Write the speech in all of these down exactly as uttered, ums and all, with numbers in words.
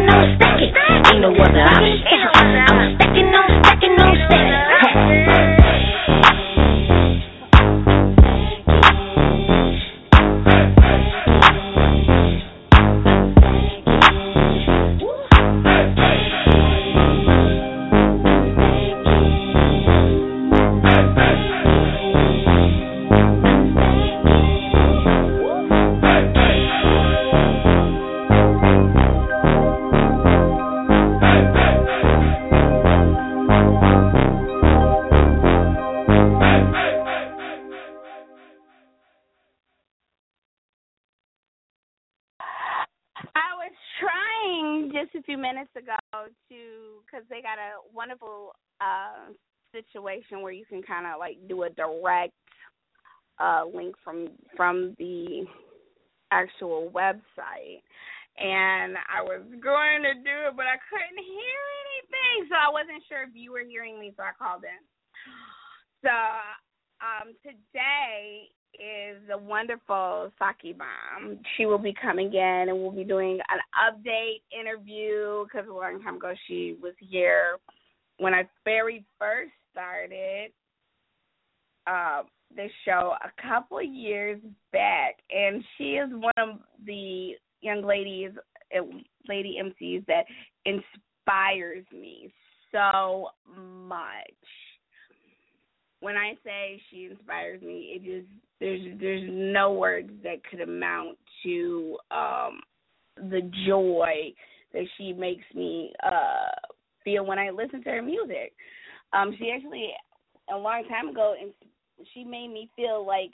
stacking on stacking. Ain't no other option. I'm stacking on stacking on stacking. Minutes ago to because they got a wonderful uh, situation where you can kind of like do a direct uh, link from from the actual website, and I was going to do it, but I couldn't hear anything, so I wasn't sure if you were hearing me, so I called in. So um, today is the wonderful Saki Bomb. She will be coming in and we'll be doing an update interview because a long time ago she was here when I very first started uh, this show a couple of years back, and she is one of the young ladies, lady M Cs that inspires me so much. When I say she inspires me, it just there's there's no words that could amount to um, the joy that she makes me uh, feel when I listen to her music. Um, she actually a long time ago, and she made me feel like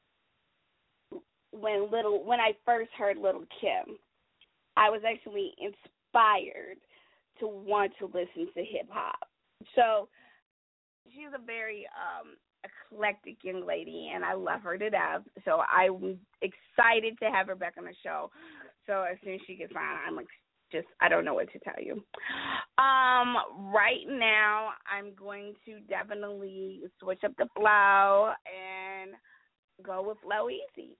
when little when I first heard Little Kim, I was actually inspired to want to listen to hip hop. So she's a very um, eclectic young lady, and I love her to death. So I'm excited to have her back on the show. So as soon as she gets on, I'm like, just I don't know what to tell you. Um, right now, I'm going to definitely switch up the flow and go with Flow Easy.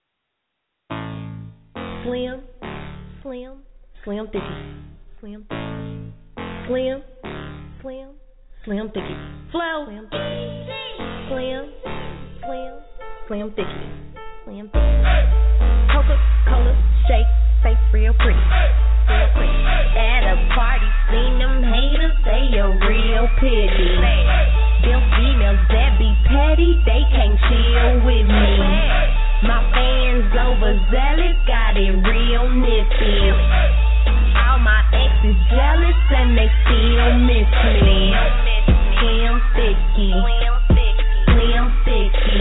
Slim, slim, slim thicky, slim, slim, slim. Slim thicky, flow, slim, slim, slim, slim thicky, slim thicky. Coca-Cola shake, face real pretty, real pretty. At a party, seen them haters, they a real pity. Them females that be petty, they can't chill with me. My fans overzealous, got it real nifty. All my exes jealous and they still miss me. Slim thicky, slim thicky,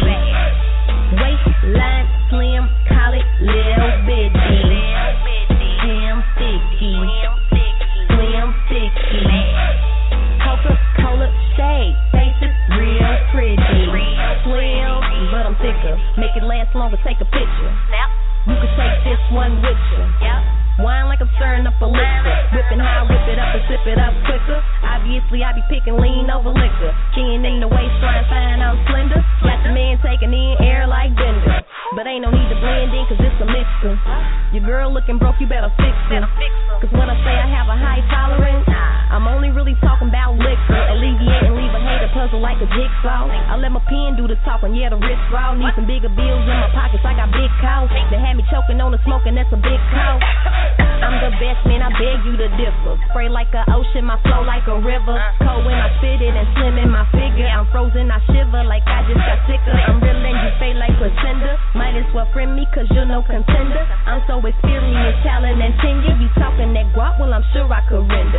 waistline slim, call it little bitty. Slim thicky, slim thicky, Coca-Cola shade, face is real pretty. Slim, but I'm thicker, make it last longer, take a picture. You can take this one with you. Wine like I'm stirring up a liquor. Whipping how I whip it up and sip it up quicker. Obviously, I be picking lean over liquor. Chin in the waistline, fine, I'm slender. Got the man taking in air like Bender. But ain't no need to blend in, cause it's a mixer. Your girl looking broke, you better fix her. Cause when I say I have a high tolerance, I'm only really talking about liquor. Alleviate and leave a hater puzzle like a jigsaw. I let my pen do the talking, yeah, the wrist raw. Need some bigger bills in my pockets, I got big cows. They had me choking on the smoke and that's a big cow. I'm the best, man, I beg you to differ. Spray like an ocean, my flow like a river. Cold when I spit it and slim in my figure. I'm frozen, I shiver like I just got sicker. I'm real and you fade like placenta. Might as well friend me cause you're no contender. I'm so experienced, talent and tenure. You talking that guap, well I'm sure I could render.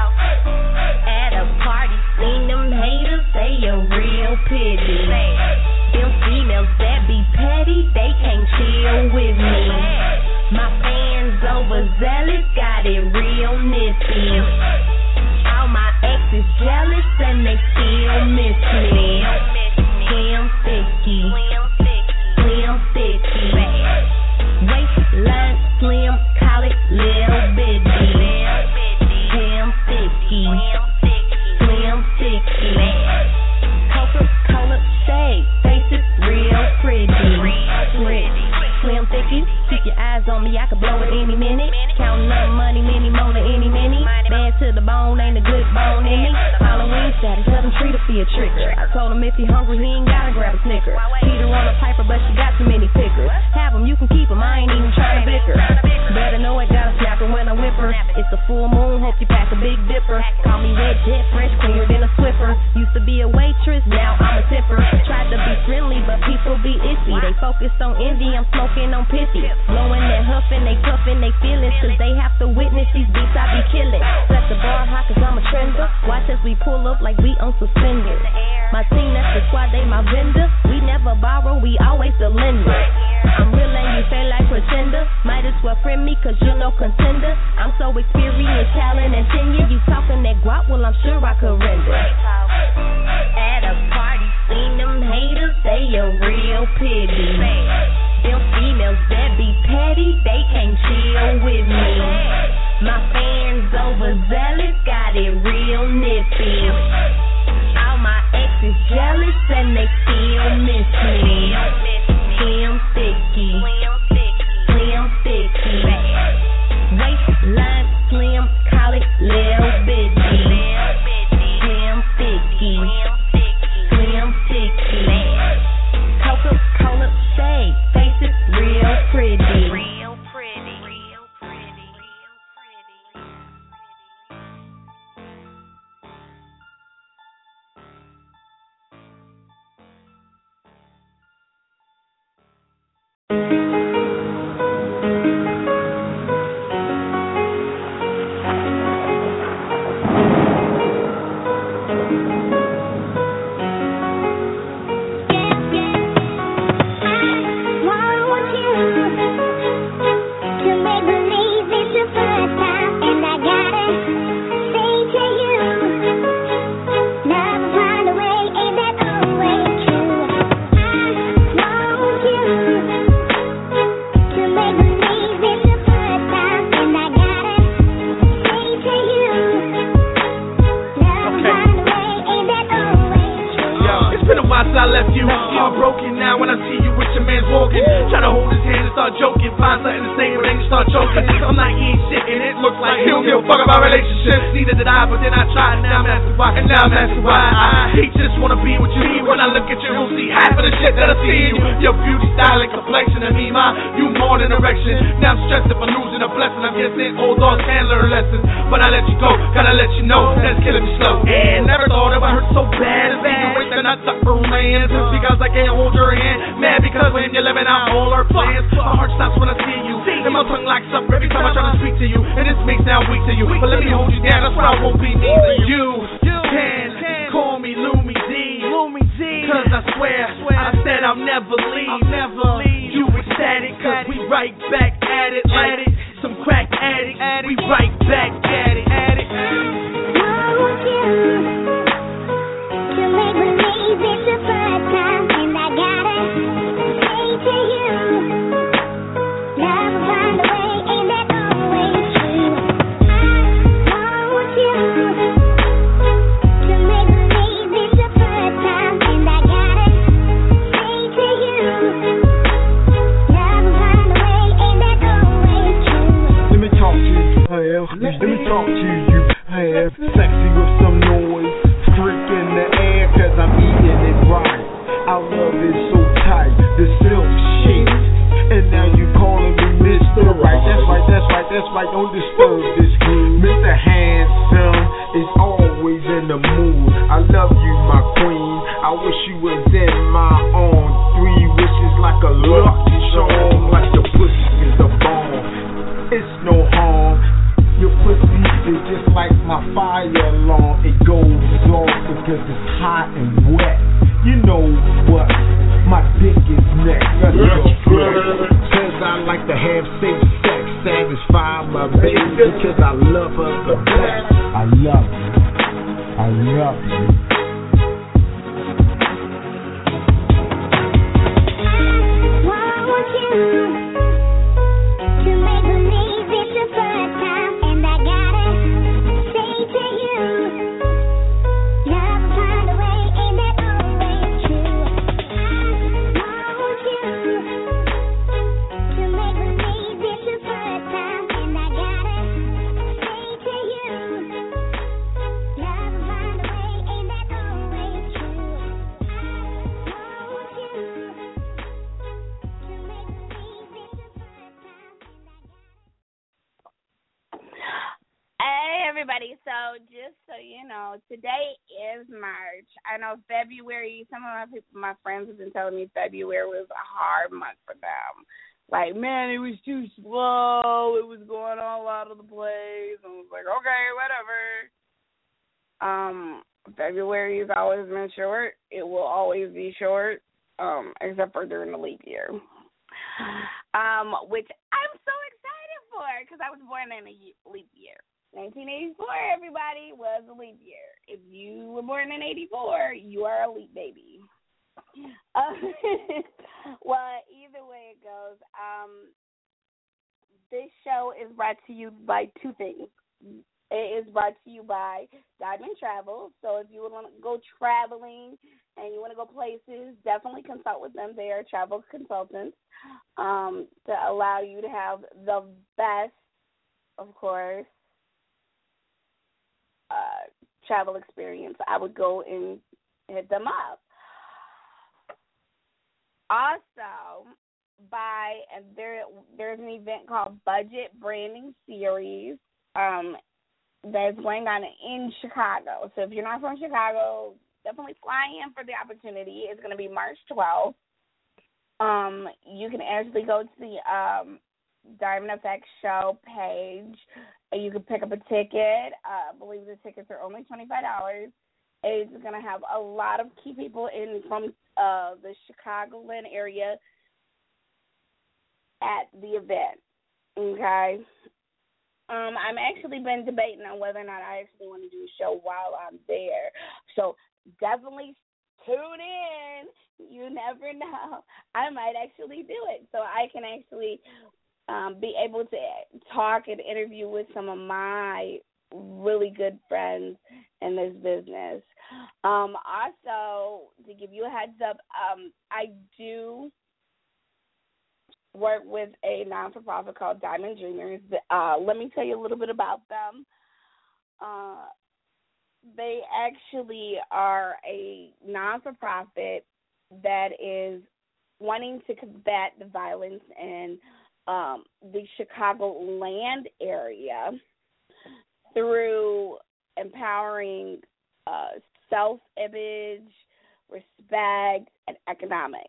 At a party, seen them haters, they a real pity. Them females that be petty, they can't chill with me. My fans overzealous, got it real nifty. All my exes jealous and they still miss me. Slim thicky, slim thicky, waistline slim, call it little bitty. Slim thicky, slim thicky, Coca-Cola shade, face is real pretty. Pretty. Slim thicky, keep your eyes on me, I could blow it any minute. Counting up money, many more than any to the bone, ain't a good bone in me. Halloween status, tell him treat her for a tricker. I told him if he hungry, he ain't gotta grab a snicker. Peter on a piper, but she got too many pickers. Have him, you can keep him, I ain't even trying to bicker. Better know it, gotta snap her when I whip her. It's a full moon, hope you pack a big dipper. Call me red jet, fresh, cleaner than a Swiffer. Used to be a waitress, now I'm a tipper. Tried to be friendly, but people be iffy. They focused on envy, I'm smoking on pissy. Blowing that huffing, they cuffing they feelings, cause they have to witness these beats I be killing. Set the bar high cause I'm a trender. Watch as we pull up like we on suspenders. My team, that's the squad, they my vendor. We never borrow, we always the lender. I'm real and you feel like pretender. Might as well friend me cause you no contender. I'm so experienced, talent and tenure. You talking that guap, well I'm sure I could render. At a party, seen them haters, they a real pity. Them females that be petty, they can't chill with me. My fans overzealous, got it real nippy. All my exes jealous and they still miss me. Slim sticky, slim sticky. Waistline slim, call it Lil Bitty. Slim sticky, slim sticky. Coca-Cola shade, face is real pretty. Real pretty, real pretty, real pretty. everybody. So just so you know, today is March. I know February, some of my people, my friends have been telling me February was a hard month for them. Like, man, it was too slow. It was going all out of the place. I was like, okay, whatever. Um, February has always been short. It will always be short, um, except for during the leap year, um, which I'm so excited for because I was born in a leap year. nineteen eighty-four, everybody, was a leap year. If you were born in eighty-four, you are a leap baby. Uh, well, either way it goes, um, this show is brought to you by two things. It is brought to you by Diamond Travel. So if you want to go traveling and you want to go places, definitely consult with them. They are travel consultants um, to allow you to have the best, of course, uh, travel experience. I would go and hit them up. Also, by and there, there's an event called Budget Branding Series um, that's going on in Chicago. So if you're not from Chicago, definitely fly in for the opportunity. It's going to be March twelfth. Um, you can actually go to the um, Diamond F X show page, and you can pick up a ticket. Uh, I believe the tickets are only twenty-five dollars. It's going to have a lot of key people in from uh, the Chicagoland area at the event, okay? Um, I'm actually been debating on whether or not I actually want to do a show while I'm there. So definitely tune in. You never know. I might actually do it. So I can actually um, be able to talk and interview with some of my really good friends in this business. Um, also, to give you a heads up, um, I do work with a non-for-profit called Diamond Dreamers. Uh, let me tell you a little bit about them. Uh, they actually are a non-for-profit that is wanting to combat the violence in um, the Chicagoland area through empowering uh, self-image, respect, and economics.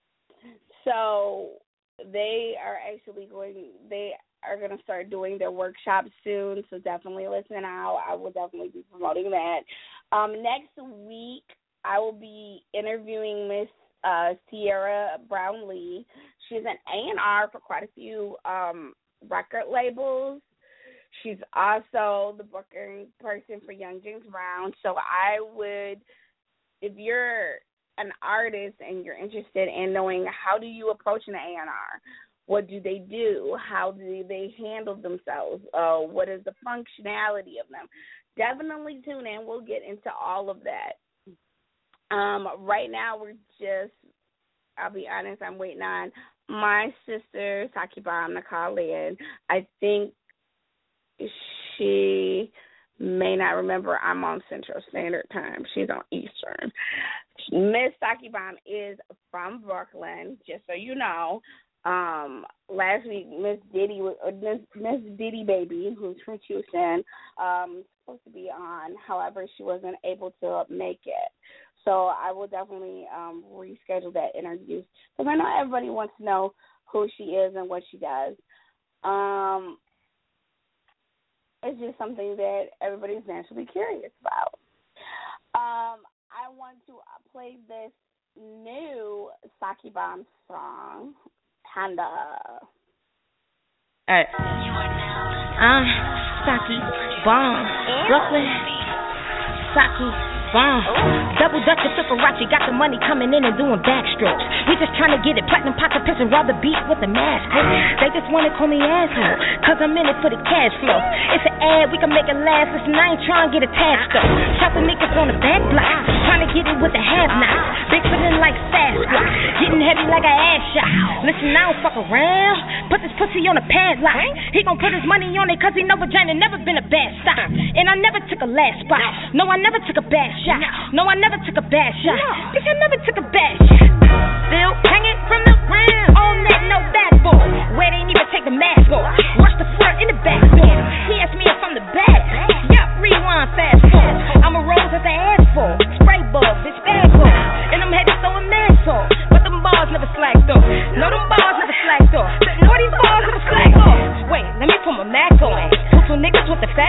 So they are actually going, they are going to start doing their workshops soon, so definitely listen out. I will definitely be promoting that. Um, next week, I will be interviewing Miss uh, Sierra Brownlee. She's an A and R for quite a few um, record labels. She's also the booking person for Young James Brown. So I would, if you're an artist and you're interested in knowing how do you approach an A and R, what do they do, how do they handle themselves, uh, what is the functionality of them, definitely tune in. We'll get into all of that. Um, right now we're just, I'll be honest, I'm waiting on my sister, Saki Bomb, to call in. I think she may not remember I'm on Central Standard Time. She's on Eastern. Miss Saki Bomb is from Brooklyn, just so you know. Um, last week, Miss Diddy, Miss, Miss Diddy Baby, who's from Houston, um, supposed to be on. However, she wasn't able to make it. So I will definitely um, reschedule that interview because I know everybody wants to know who she is and what she does. Um, it's just something that everybody's naturally curious about. Um, I want to play this new Saki Bomb song, Panda. Alright. Uh, Saki Bomb, Brooklyn, Saki Bomb. Double Dutch and Fibonacci got the money coming in and doing backstrokes. We just trying to get it platinum pocket piss and rob the beat with a mask. They just want to call me asshole, cause I'm in it for the cash flow. It's an ad, we can make it last. Listen, I ain't trying to get attached though. Chopping niggas on the back block, trying to get it with the half knife. Big fitting like Sasquatch, getting heavy like an ass shot. Listen, I don't fuck around. Put this pussy on a padlock. He gon' put his money on it cause he know vagina never been a bad stop. And I never took a last spot. No, I never took a bad shot. No, I never took a bad shot. Bitch, I never took a bad shot. Still hanging from the ground on that no backboard. Where they ain't even take the mask off. Rush the front in the back door. He asked me if I'm the bad. Yeah,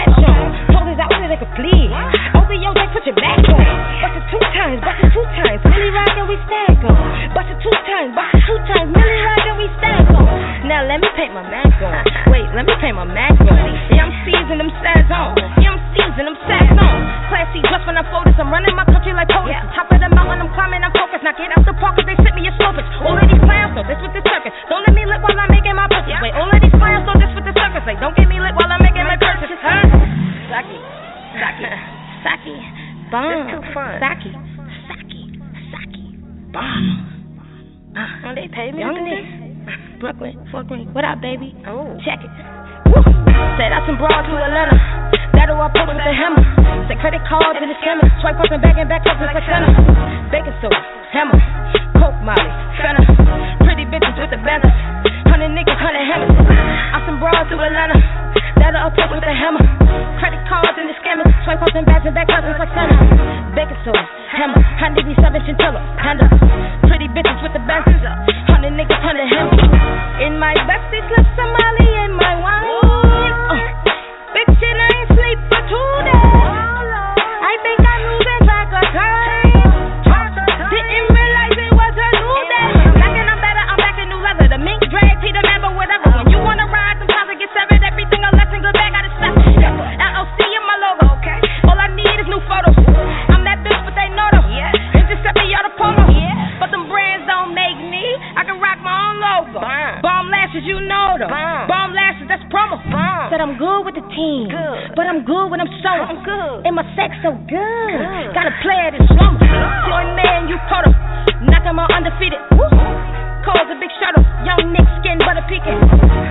cash on. Told us out so they could flee. O V O, they put your back on. Bust it two times, bust it two times. Millie ride and we stack on. Bust it two times, bust it two times. Millie ride and we stack on. Now let me paint my Mac on. Wait, let me paint my Mac on. Yeah, I'm seasoned them sads on. Yeah, I'm seasoned them sads on. Classy dress when I flow this. I'm running my country like POTUS. Yeah. Top of the mountain, I'm climbing, I'm focused. Now get out the park cause they sent me a slopage. All of these clowns know this with the circus. Don't let me lip while I'm making my purchase. Wait, all of these clowns know this with the circus. Like, don't get me lit while I'm making my purchase. Huh? Saki. Saki. Saki. Bomb. It's too fun. Saki. Saki. Saki. Bomb. Uh, they pay me Young to do Nick. Brooklyn, Fort Greene. What up, baby? Oh. Check it. Woo. Said out some broad to Atlanta. That'll I put with the hammer. Say credit cards in the scanner. Swipe up and back and back up like center. Baking soda, hammer. Coke, Molly, Fenner. Pretty bitches with the banners. Hundred niggas, hundred hammers. Out some broad to Atlanta. That'll I put with the hammer. Credit cards in the scanner. Swipe up and back and back up like center. Baking soda, hammer. Hundred seven chinchilla, panda. Pretty bitches with the banners. Hundred niggas, hundred hammers. In my bestie slip Somali in my wine. Uh, big shit, I ain't sleep for two days. I think I'm losing track of time. Didn't realize it was a new day. Back and I'm better, I'm back in new leather. The mink drag, Peter Member, whatever. When you wanna ride, sometimes I get severed. Everything a lesson, good bag, gotta step. L L C in my logo. Okay. All I need is new photos. I'm that bitch, but they know them. Yeah. Intercept me, y'all the promo. Yeah. But them brands don't make me. I can rock my own logo. Bomb, Bomb lashes, you know them. Bomb, Bomb lashes, that's promo. Bomb. Said I'm good with the team, good. But I'm good when I'm solo. I'm good. And my sex so good. good. Gotta play it in slow. Join man, you caught him. Knock him out undefeated. Woo. Calls a big shuttle. Young Nick skin butter peeking.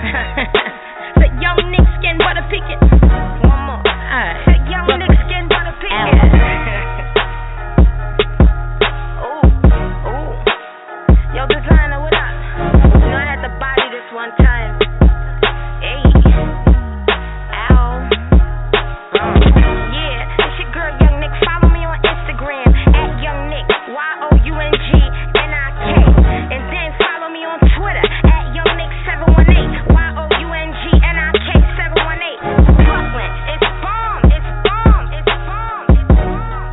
Said young Nick skin butter peeking. One more. Alright. Said young Brooklyn. Nick skin butter peeking. Ooh, ooh. Yo, designer, what up? You know I had to body this one time. Hey. Ow. Um. Yeah, it's your girl, Young Nick. Follow me on Instagram at Young Nick. Y O U N G N I K. And then follow me on Twitter at Young Nick seven one eight. Y O U N G N I K seven one eight. Brooklyn, it's bomb, it's bomb, it's bomb, it's bomb,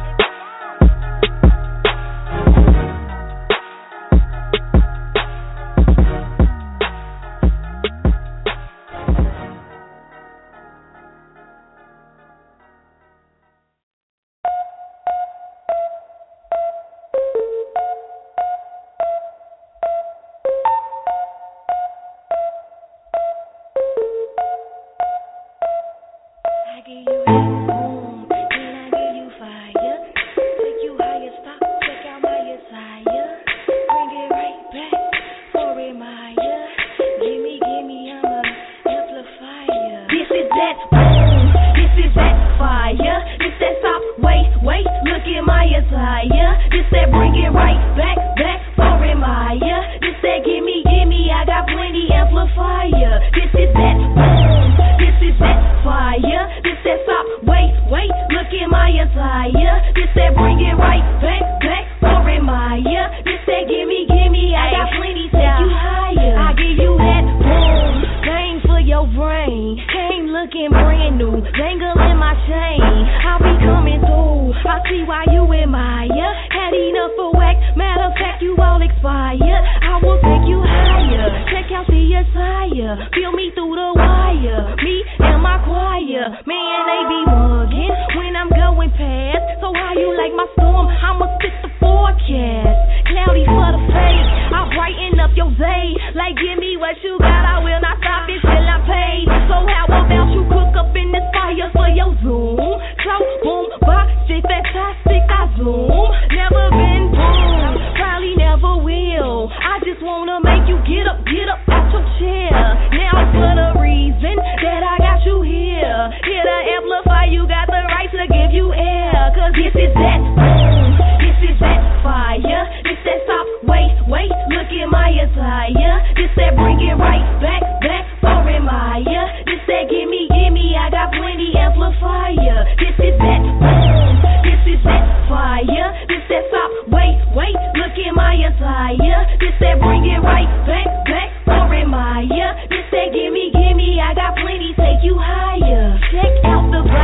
I give you boom, then I give you fire. Take you higher, stop, check out my attire. Bring it right back for Maya. Gimme, gimme, I'm a amplifier. This is that boom, this is that fire. This that stop, wait, wait, look at my attire. This that bring it right back, back for Maya. This that gimme, gimme, I got plenty amplifier. This is that boom, this is that fire. This that stop, wait, wait, look at my attire. This that bring it right back, back for Maya. This that gimme, gimme, I got plenty, take you higher. I give you that boom, bang for your brain. Came looking brand new, dangle in my chain. I'll be coming through, I see why you admire. Had enough for whack, matter of fact, you all expired. I will take you higher, check out the attire. Feel me through the wire, me and my choir. Man, they be mugging when I'm going past. So how you like my storm? I'ma spit the forecast. Cloudy for the fade, I'll brighten up your day. Like give me what you got, I will not stop it till I'm paid. So how about you cook up in this fire for your Zoom? So boom, box, shit fantastic, I zoom. Never been boom, probably never will. I just wanna make you get up, get up out your chair. Now for the reason that I got you here. Here to amplify, you got the right to give you air. Cause this is that boom, this is that fire. This that stop, wait, wait, look at my attire. This that bring it right back, back for Maya. This that gimme, gimme, I got plenty amplifier. This is that boom, this is that fire. This that stop, wait, wait, look at my attire. This that bring it right back, back for Maya. This that gimme, gimme, I got plenty, take you higher. Check out the vibe.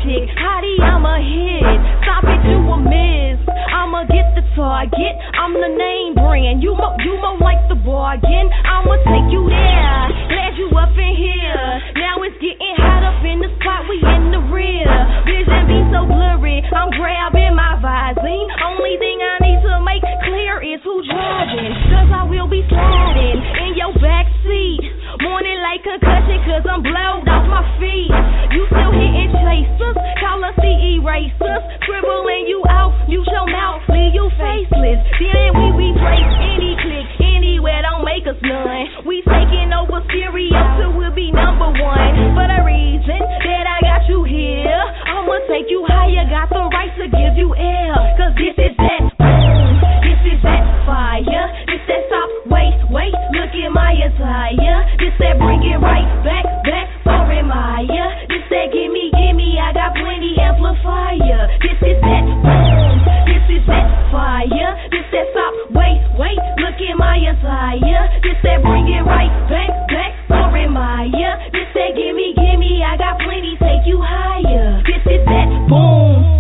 chick. Hottie, I'm a hit. Stop it, you a miss. I'ma get the target. I'm the name brand. You mo, you mo like the bargain. I'ma take you there. Glad you up in here. Now it's getting hot up in the spot. We in the rear. Vision be so blurry. I'm grabbing my Visine. Only thing I need to make clear is who driving. Cause I will be sliding in your backseat. Morning like concussion cause I'm blowed off my feet. You still hitting chasers. Call us the erasers. Scribbling you out. Use your mouth. Leave you faceless. Then we replace any click. Anywhere don't make us none. We taking over stereo till we'll be number one. For the reason that I got you here. I'ma take you higher. Got the right to give you air. Cause this is that boom. This is that fire. This that stop. Wait, wait. Look at my attire. This that bring it right back, back for Maya. This that gimme, gimme. I got plenty amplifier. This is that boom. This is that fire. This that stop. Wait, wait. Look at my attire. This that bring it right back, back for Maya. This that gimme, gimme. I got plenty. Take you higher. This is that boom.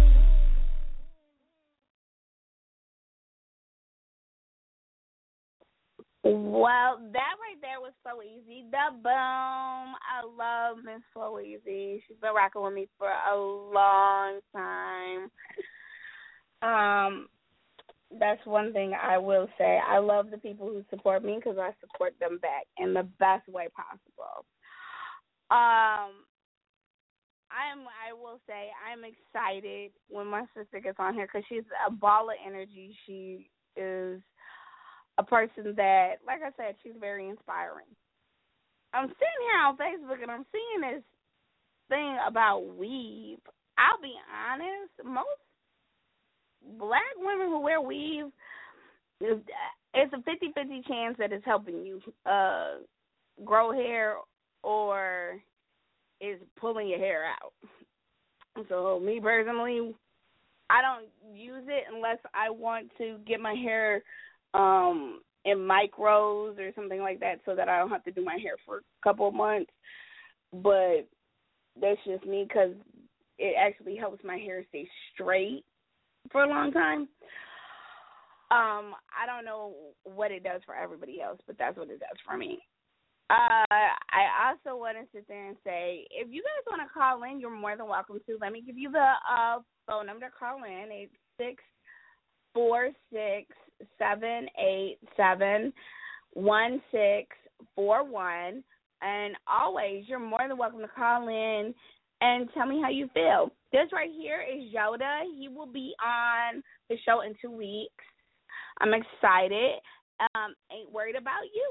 Well, that right there was so easy. The boom. I love Miss So Easy. She's been rocking with me for a long time. Um, that's one thing I will say. I love the people who support me because I support them back in the best way possible. Um, I'm. I will say I'm excited when my sister gets on here because she's a ball of energy. She is a person that, like I said, she's very inspiring. I'm sitting here on Facebook and I'm seeing this thing about weave. I'll be honest, most black women who wear weave, it's a fifty-fifty chance that it's helping you uh, grow hair or is pulling your hair out. So me personally, I don't use it unless I want to get my hair um, in micros or something like that so that I don't have to do my hair for a couple of months. But that's just me because it actually helps my hair stay straight for a long time. Um, I don't know what it does for everybody else, but that's what it does for me. Uh, I also want to sit there and say, if you guys want to call in, you're more than welcome to. Let me give you the uh, phone number to call in. It's six four six seven eight seven one six four one. And always, you're more than welcome to call in and tell me how you feel. This right here is Yoda. He will be on the show in two weeks. I'm excited. Um, ain't worried about you.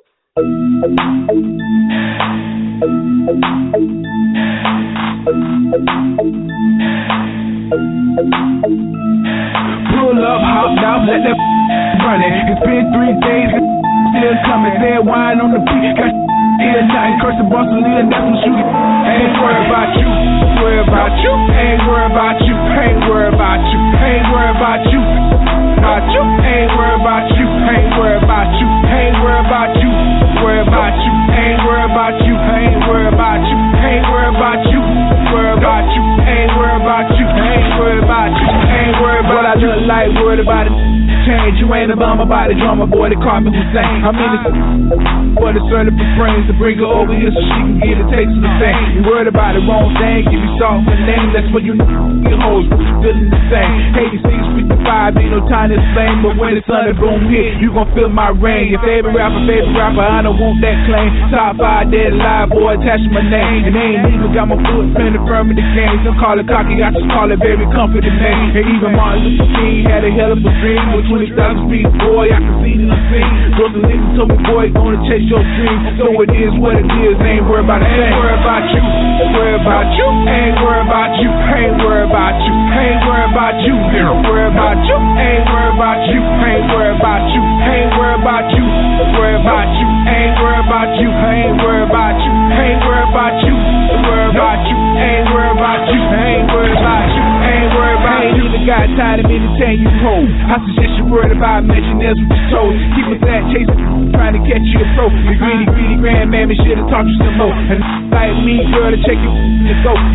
Pull up, hop out, let that run it. It's been three days, still coming. Red wine on the beat, got ear nothing. Curse the boss and leave nothing shooting. Ain't worried about you, worried about you. Ain't worried about you, ain't worried about you. Ain't worried about you, about you. Ain't worried about you, ain't worried about you. Ain't worried about you, worried about you. Ain't worried about you, ain't worried about you. Ain't worried about you, worried about you. Ain't worried about you, ain't worried about you. Ain't worried about what I look like, worried about it. Change, you ain't a bum about it, drama boy, they call me Hussein. I'm in the for the certain for brains to bring her over here so she can get a taste of the same. You worried about the wrong thing, give you soft and name, that's what you know. Your hoes feeling the same. eighty-six, fifty-five, ain't no time to explain, but when the sun and boom hit, you gon' feel my rain. Your favorite rapper, favorite rapper, I don't want that claim. Top five dead alive, boy, attach my name. And they ain't even got my foot spinning firm in the game. Some call it cocky, I just call it very comforting name. And even Martin Luther King had a hell of a dream with twenty thousand feet, boy, I can see it in the scene. Those niggas told me, boy, gonna chase your dream. So it is what it is, ain't worried about it. Ain't worried about you, worried about you. Ain't worried about you, ain't worried about you. Ain't worried about you, ain't worried about you. Ain't worried about you, ain't worried about you. Ain't worried about you, worried about you. Ain't worried about you, ain't worried about you. Ain't worried about you, worried about you. Ain't worried about you, ain't worried about you. Ain't worried about you. Ain't even got time to entertain you whole. I suggest you worried about mentioning that's what you told. Keep us that chasing, trying to catch you a pro. The greedy, greedy grandmammy should've taught you some more. And like me, girl, to check you in the go. You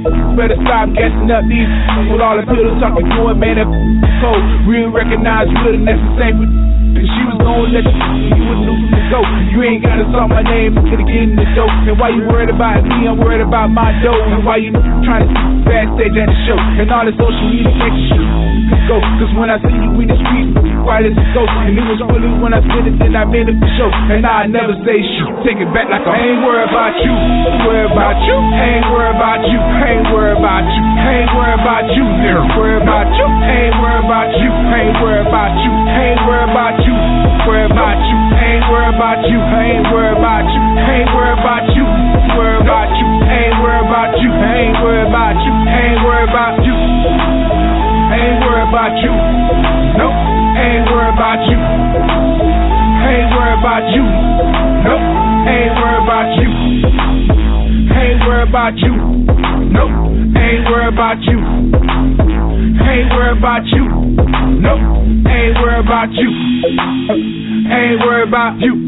better stop gassing up these with all the pillows talking to it, man. That cold. Real recognize real, and that's the same with. If she was gonna let you, you wouldn't lose from the go. You ain't gotta talk my name to get in the dough. And why you worried about me, I'm worried about my dough. And why you trying to see fast stage at the show. And all the social media extra shit. Go, cause when I see you in the streets, quiet as a ghost. And it was really when I said it, then I made it for show. And now I never say shoot. Take it back like I ain't worried about you. Worried about you. Ain't worried about you. Ain't worried about you. Ain't worried about you. Ain't worried about you. Ain't worried about you. Ain't worried about you. Ain't worried about you. Worried about you. Ain't worried about you. Ain't worried about you. Ain't worried about you. Worried about you. Ain't worried about you. Ain't worried about you. Ain't worried about you. Ain't worried about you. Nope. Ain't worried about you. Ain't worried about you. Nope. Ain't worried about you. Ain't worried about you. Nope. Ain't worried about you. Ain't worried about you. Nope. Ain't worried about you. Ain't worried about you.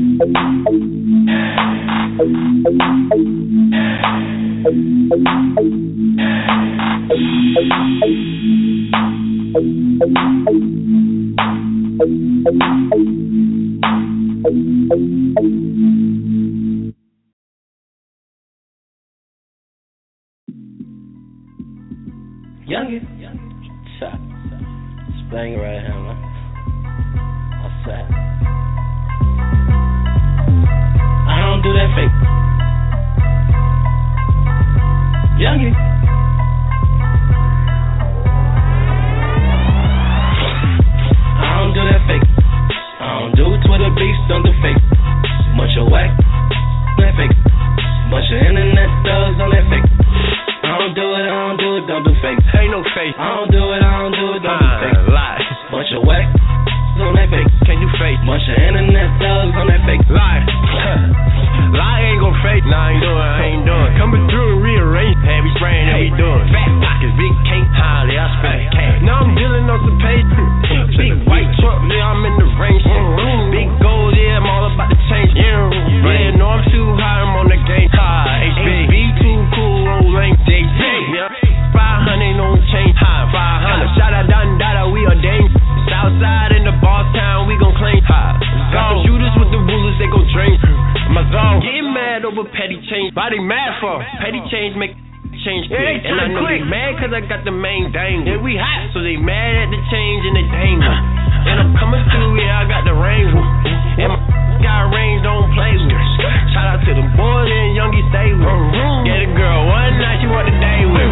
Youngin, shot, bang right here, man. Outside. I don't do that fake. Youngin. I don't do that fake. I don't do Twitter beats, don't do fake. Bunch of whack, that fake. Bunch of internet thugs on that fake. I don't do it, I don't do it, don't do fake. Ain't no fake. I don't do it, I don't do it, don't do fake. Lie. Bunch of whack on that fake. Can't do fake. Bunch of internet thugs on that fake. Lie. Lie ain't gon' fake. Nah, I ain't doing, I ain't doing. Coming through and rearrange. Heavy spraying, that we doing. Fat pockets, big cake, highly, I spend cash. Now I'm dealing on some paper. Big white truck, yeah, I'm in the range. Big gold, yeah, I'm all about to change. Yeah, yeah, no, I'm too high, I'm on the game. High, H B, too cool, roll lane, J J. Yeah, five hundred, no change. High, five hundred. Shout out, done, dada, we are dang. Southside in the boss town, we gon' claim. High, got the shooters with the rulers, they gon' drain. My zone, getting mad over petty change. Body mad for petty change, make change quick. Yeah, and I know quick. They mad cause I got the main thing. Yeah, we hot, so they mad at the change and they dang. And I'm coming through, yeah, I got the rain. And my got range, don't play with. Shout out to the boys and youngie stay with. Get a girl one night, you want the day with.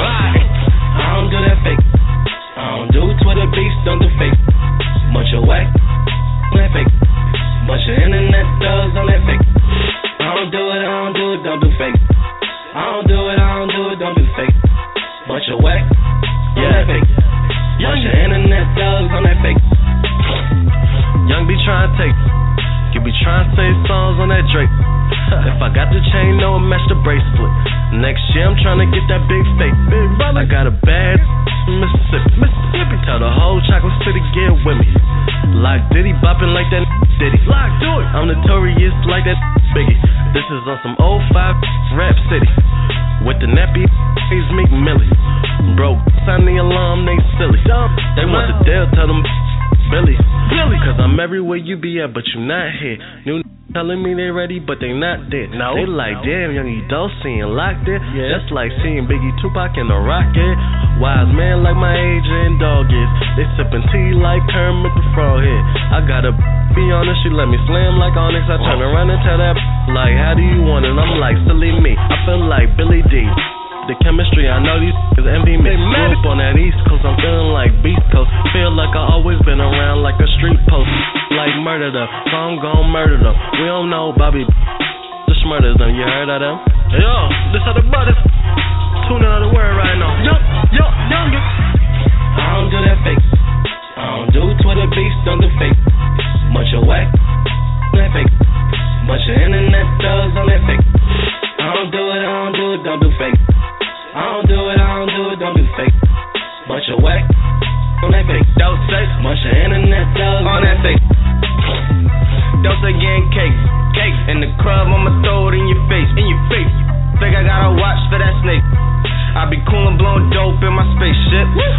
I don't do that fake. I don't do Twitter beats, don't do fake. Bunch of whack, that fake. Bunch of internet thugs on that fake. I don't do it, I don't do it, don't do fake. I don't do it, I don't do it, don't do fake. Bunch of whack, yeah, that fake. Bunch of internet thugs on that fake. Young be trying to take. You be trying to say songs on that Drake. If I got the chain, no, match the bracelet. Next year, I'm trying to get that big fake. I got a bad Mississippi. Mississippi. Tell the whole Chocolate City, get with me. Like Diddy, bopping like that Diddy. Like, do it. I'm notorious like that Biggie. This is on some old five rap city. With the nappy, he's Meek Millie. Bro, sign the alarm, they silly. They want the deal, tell them Billy. Billy. Cause I'm everywhere you be at, but you not here. New telling me they ready, but they not there. No. They like, damn, young Edo seeing locked there. Yeah. Just like seeing Biggie Tupac in the Rocket. Wise man like my age and dog is. They sipping tea like Kermit the Froghead. I gotta be honest, she let me slam like Onyx. I turn around and tell that like, how do you want it? I'm like, silly me. I feel like Billy D. The chemistry, I know these niggas envy me. Grew up on that East Coast, I'm feeling like Beast Coast. Feel like I always been around like a street post. Like murder them, so I'm gon' murder them. We don't know Bobby, just murders them. You heard of them? Yo, this are the brothers. Tuning on the word right now. Yo, yo, youngin. I don't do that fake. I don't do Twitter beats, don't do fake. Bunch of whack, that fake. Bunch of internet thugs on that fake. I don't do it, I don't do it, don't do fake. I don't do it, I don't do it, don't do fake. Bunch of whack on that fake. Don't say bunch of internet thugs on that fake. Don't say getting cake, cake in the club, I'ma throw it in your face, in your face. Think I gotta watch for that snake. I be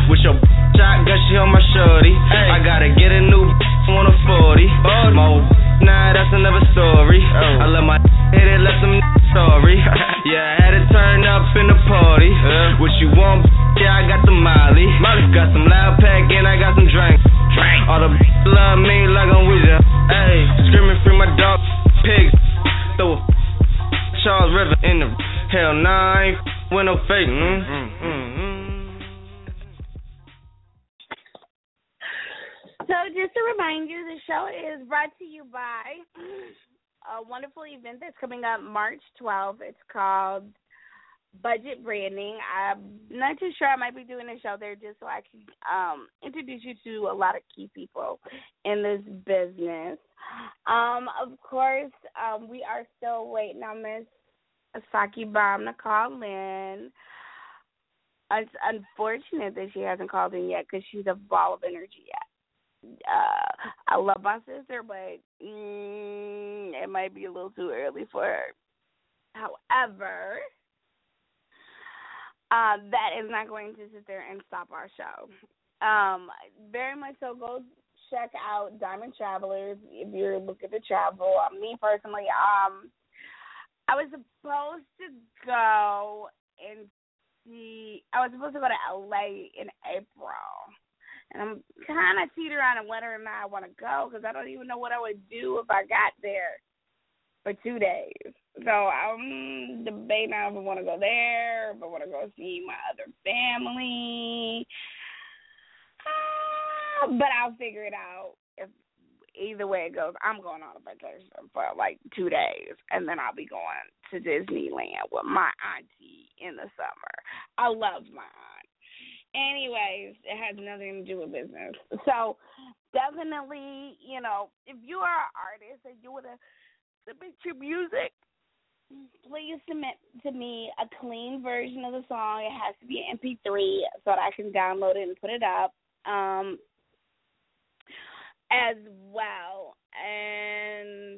With your shotgun, she on my shorty. I gotta get a new on a forty. My old nah, that's another story. I love my hit it, left some story. Yeah, I had to turn up in the party. What you want? Yeah, I got the Molly. Got some loud pack and I got some drink. All the love me like I'm with ya. Hey, screaming free my dog pigs. Throw a Charles River in the hell nah, I ain't with no fake. Mm, mm, mm, mm. So just to remind you, the show is brought to you by a wonderful event that's coming up March twelfth. It's called Budget Branding. I'm not too sure. I might be doing a show there just so I can um, introduce you to a lot of key people in this business. Um, of course, um, we are still waiting on Miss Saki Bomb to call in. It's unfortunate that she hasn't called in yet because she's a ball of energy yet. Uh, I love my sister, but mm, it might be a little too early for her. However, uh, that is not going to sit there and stop our show. Um, very much so, go check out Diamond Travelers if you're looking to travel. Uh, me personally, um, I was supposed to go and see. I was supposed to go to L A in April. And I'm kind of teetering on whether or not I want to go because I don't even know what I would do if I got there for two days. So I'm debating if I want to go there, if I want to go see my other family. Uh, but I'll figure it out. If either way it goes, I'm going on a vacation for like two days, and then I'll be going to Disneyland with my auntie in the summer. I love my aunt. Anyways, it has nothing to do with business. So definitely, you know, if you are an artist and you want to submit your music, please submit to me a clean version of the song. It has to be an M P three so that I can download it and put it up um, as well. And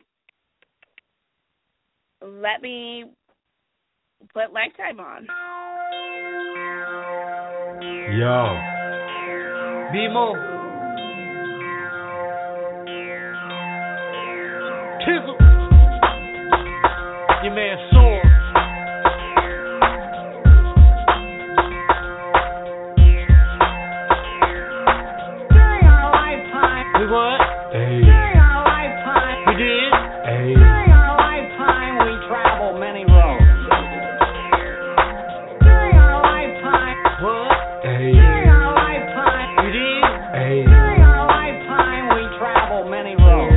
let me put Lifetime on. Yo. B-Mo. Tizzle. Your man Soar. During our lifetime. We what? Hey. During our lifetime. We did? Hey. During our lifetime, we traveled many roads. During our lifetime. What? Hey. During our lifetime. We did? Hey. During our lifetime, we traveled many roads.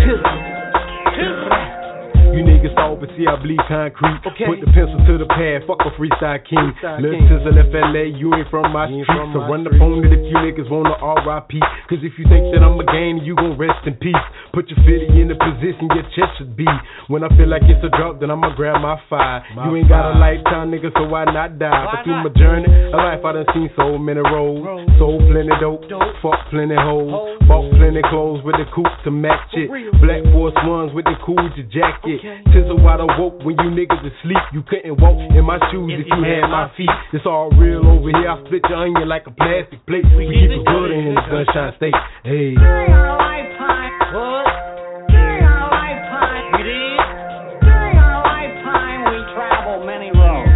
You niggas saw, but see I bleed concrete. Okay. Put the pencil to the pad, fuck a freestyle king. Lil' Tizzle F L A, you ain't from my street. From so my run the phone if you niggas wanna R I P. Cause if you think that I'm a gang, you gon' rest in peace. Put your fitty in the position your chest should be. When I feel like it's a drop, then I'ma grab my fire. My you ain't got a lifetime, nigga, so why not die? Why but through not? My journey, a life I done seen so many roads. Sold plenty dope, dope. Fuck plenty hoes. Ho. Bought plenty clothes with the coupe to match it. Black Force Ones with the Coogee jacket. Okay. Tizzle wide awoke when you niggas asleep. You couldn't walk in my shoes if, if you had my feet. It's all real over here. I split your onion like a plastic plate. We, we keep it good in the Sunshine State. Hey. During our lifetime. What? During our lifetime. We did? During our lifetime, we traveled many roads.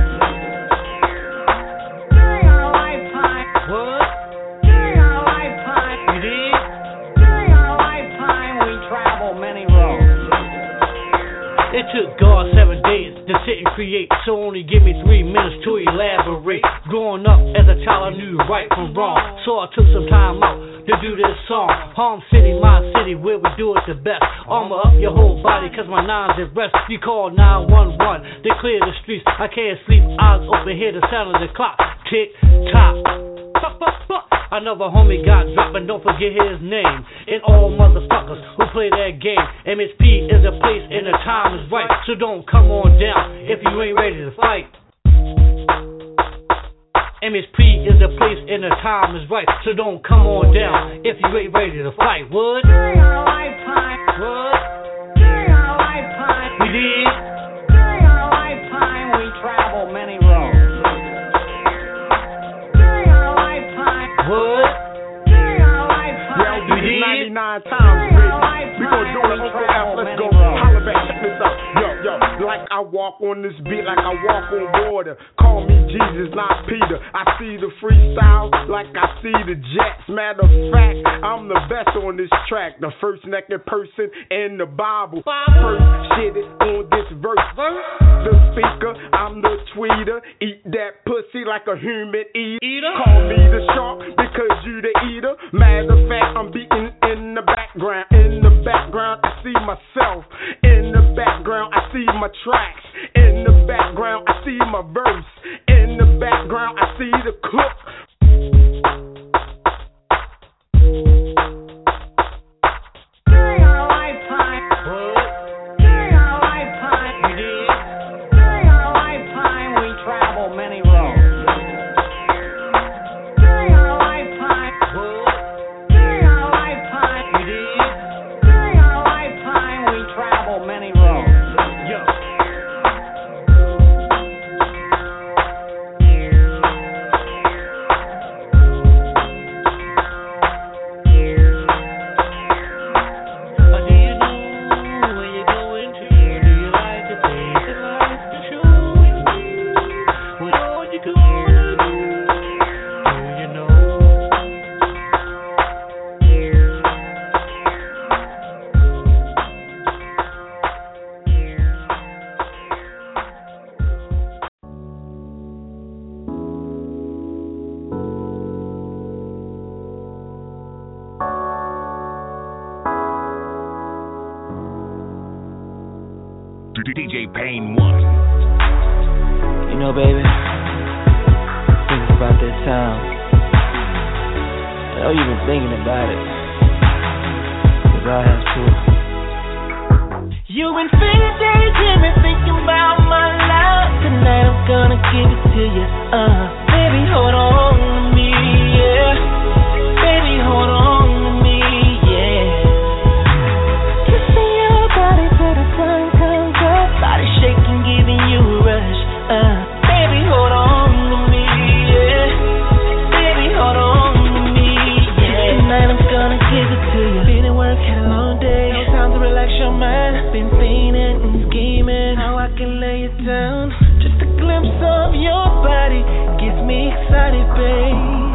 During our lifetime. What? During our lifetime. We did? During our lifetime, we traveled many roads. It took God seven days to sit and create, so only give me three minutes to elaborate. Growing up as a child, I knew right from wrong, so I took some time out to do this song. Home City, my city, where we do it the best. Armor up your whole body, cause my nine's at rest. You call nine one one, they clear the streets. I can't sleep, eyes open, hear the sound of the clock. Tick, tock. Another homie got dropped, and don't forget his name. And all motherfuckers who play that game. M S P is a place and the time is right. So don't come on down if you ain't ready to fight. M S P is a place and the time is right. So don't come on down if you ain't ready to fight. What? During our lifetime. What? During our lifetime. We did? During our lifetime, we traveled many roads. During our lifetime. I walk on this beat like I walk on water. Call me Jesus, not Peter. I see the freestyle like I see the Jets. Matter of fact, I'm the best on this track. The first naked person in the Bible. First shit is on this verse. The speaker, I'm the tweeter. Eat that pussy like a human eater. Call me the shark because you the eater. Matter of fact, I'm beating in the background. In the background, I see myself. In the background, I see my tracks. In the background, I see my verse. In the background, I see the cook. During our lifetime, during our lifetime, during our lifetime, we travel many roads. During our lifetime, during our lifetime, during our lifetime, we travel many roads. D J Pain one. You know, baby, thinking about that time. I know you've been thinking about it, cause I have too. You've been feeling daydreaming, thinking about my love. Tonight I'm gonna give it to you. Uh, baby, hold on to me, yeah. Baby, hold on to me, yeah. Kissing your body till the sun comes up. Body shaking, giving you a rush. Uh, baby, hold on to me, yeah. Baby, hold on to me, yeah. Tonight I'm gonna give it to you. Been at work, had a long day. No time to relax your mind. Been thinking and scheming how I can lay it down. Just a glimpse of your body gets me excited, babe.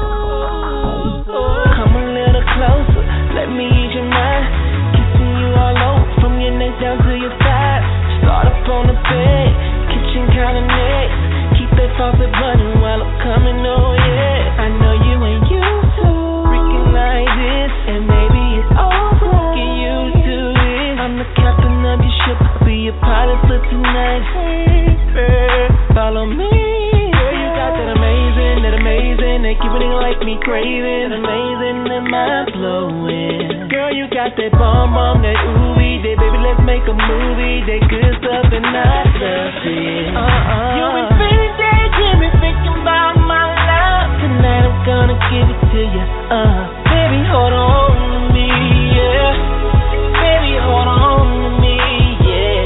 Come a little closer, let me ease your mind. Kissing you all over, from your neck down to your thighs. Start up on the bed, kitchen counter next. Keep that faucet running while I'm coming, oh yeah. I know you ain't used to freaking like this, and maybe it's over. Get used to it. I'm the captain of your ship, I'll be your pilot for tonight. Hey, follow me. Girl, you got that amazing, that amazing, that keep a nigga like me craving. That amazing, that mind blowing. Girl, you got that bomb bomb, that ooey, that baby, let's make a movie. That good stuff and I love it. Uh-uh. You been feeling daydreaming, thinking about my love. Tonight I'm gonna give it to you. Uh, baby, hold on to me, yeah. Baby, hold on to me, yeah.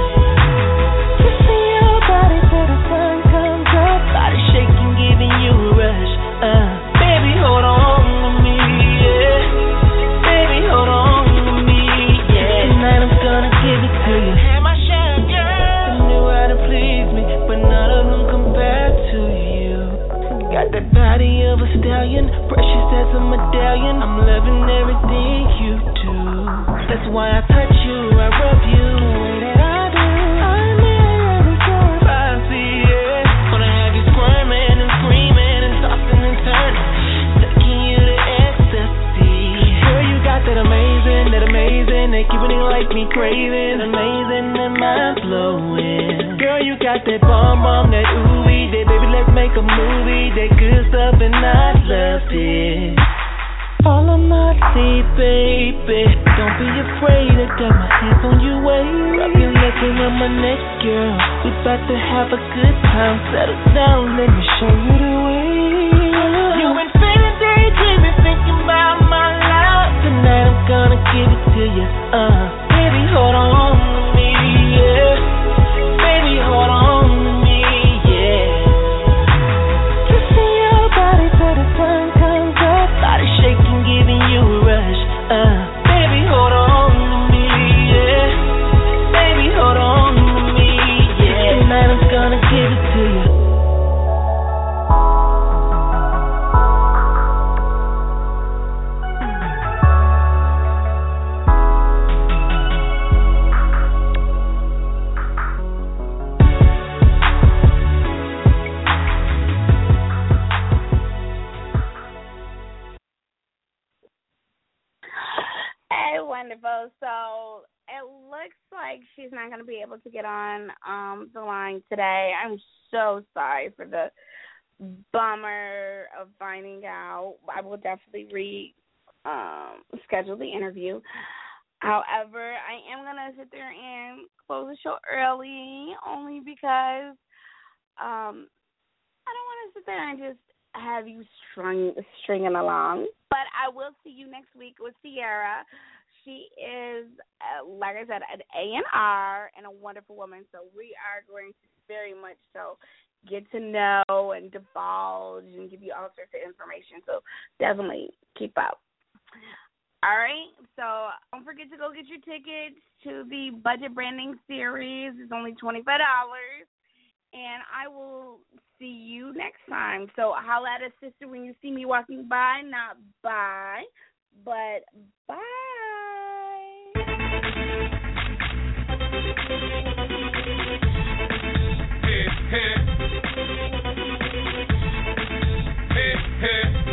Kissing your body till the sun comes up. Body shaking, giving you a rush. Uh, baby, hold on to me, yeah. Baby, hold on to me, yeah. Tonight I'm gonna give it to you. Have my share, girl. They knew how to please me, but none of them compare to you. Got that body of a stallion, precious as a medallion. I'm loving everything you do. That's why I touch you, I rub you the way that I do. I'm in fancy, yeah. Wanna have you squirming and screaming and tossing and turning, taking you to ecstasy. Girl, you got that amazing, that amazing, that keep a nigga like me craving. Amazing and mind blowing. Girl, you got that bomb bomb, that ooey, that baby, let's make a movie. That good stuff and I loved it. Follow my lead, baby. Don't be afraid, I got my hands on your waist. Rub your legs around my neck, girl. We bout to have a good time. Settle down, let me show you the way. You been feeling daydreaming, thinking about my love. Tonight I'm gonna give it to you. Uh, baby, hold on to me, yeah. Baby, hold on to me, yeah. Kissing your body till the sun comes up. Body shaking, giving you a rush. Uh, baby, hold on to me, yeah. Baby, hold on to me, wonderful. So it looks like she's not going to be able to get on um, the line today. I'm so sorry for the bummer of finding out. I will definitely re um, schedule the interview. However, I am going to sit there and close the show early only because um, I don't want to sit there and just have you strung, stringing along. But I will see you next week with Sierra. She is, uh, like I said, an A and R and a wonderful woman. So we are going to very much so get to know and divulge and give you all sorts of information. So definitely keep up. All right, so don't forget to go get your tickets to the Budget Branding Series. It's only twenty-five dollars, and I will see you next time. So holla at a sister when you see me walking by, not by, but bye. Hey, hey. Hey, hey.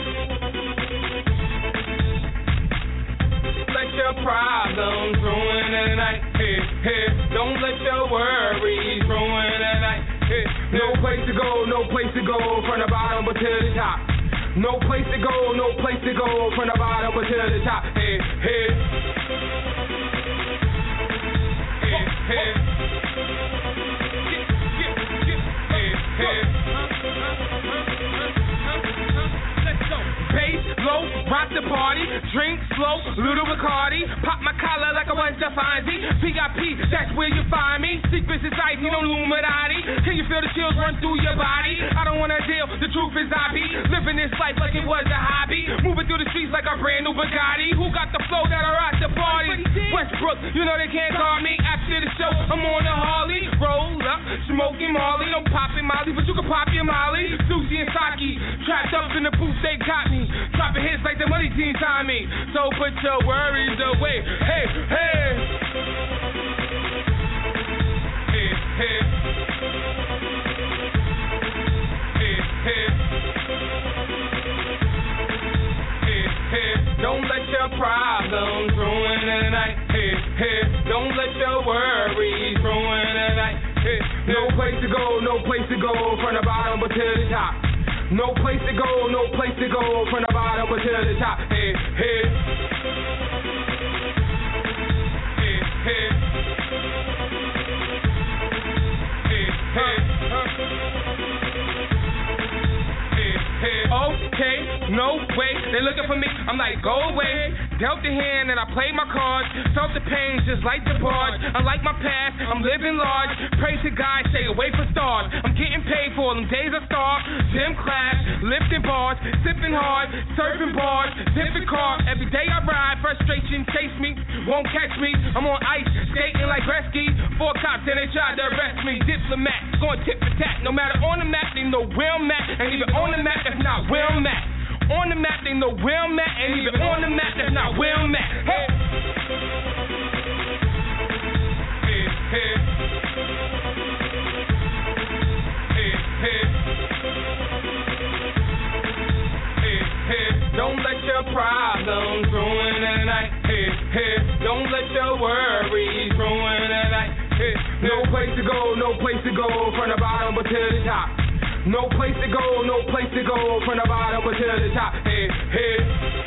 Your problems ruin the night. Hey, hey, don't let your worries ruin the night. Hey, no place to go, no place to go from the bottom but to the top. No place to go, no place to go from the bottom but to the top. Hey, hey, hey, hey, hey, hey. Bass low, rock the party, drink slow, little Bacardi, pop my collar like I was the Fonzie. V I P, that's where you find me. Secret society, no Illuminati. Can you feel the chills run through your body? I don't wanna deal, the truth is I be living this life like it was a hobby. Moving through the streets like a brand new Bugatti. Who got the flow that'll rock the party? Westbrook, you know they can't call me. After the show, I'm on the Harley. Roll up, smoking Molly. Don't pop it Molly, but you can pop your Molly. Susie and Saki, trapped up in the booth, they got me. Dropping hits like the money team time me. So put your worries away. Hey, hey. Hey, hey. Hey, hey. Hey, hey. Don't let your problems ruin the night. Hey, hey. Don't let your worries ruin the night. Hey, no place to go, no place to go from the bottom but to the top. No place to go, no place to go from the bottom but to the top. Hey, hey. Hey, hey. Hey, hey. Hey, hey. Okay, no way. They looking for me. I'm like, go away. Dealt the hand and I played my cards. Felt the pain just like the barge. Unlike my past, I'm living large. Pray to God, stay away from stars. I'm getting paid for them days I starve. Gym class, lifting bars, sipping hard, surfing bars, dipping cars. Every day I ride, frustration chase me, won't catch me. I'm on ice, skating like Gretzky. Four cops and they tried to arrest me. Diplomat, going tit for tat. No matter on the map, they know where I'm at. And even on the map, that's not where I'm at. On the map, they know where I'm at, and even on the map, that's not where I'm at. Hey, hey, hey, hey, hey, hey, hey. Don't let your problems ruin the night. Hey, hey, don't let your worries ruin the night. Hey, no place to go, no place to go from the bottom but to the top. No place to go, no place to go from the bottom but to the top. Hey, hey.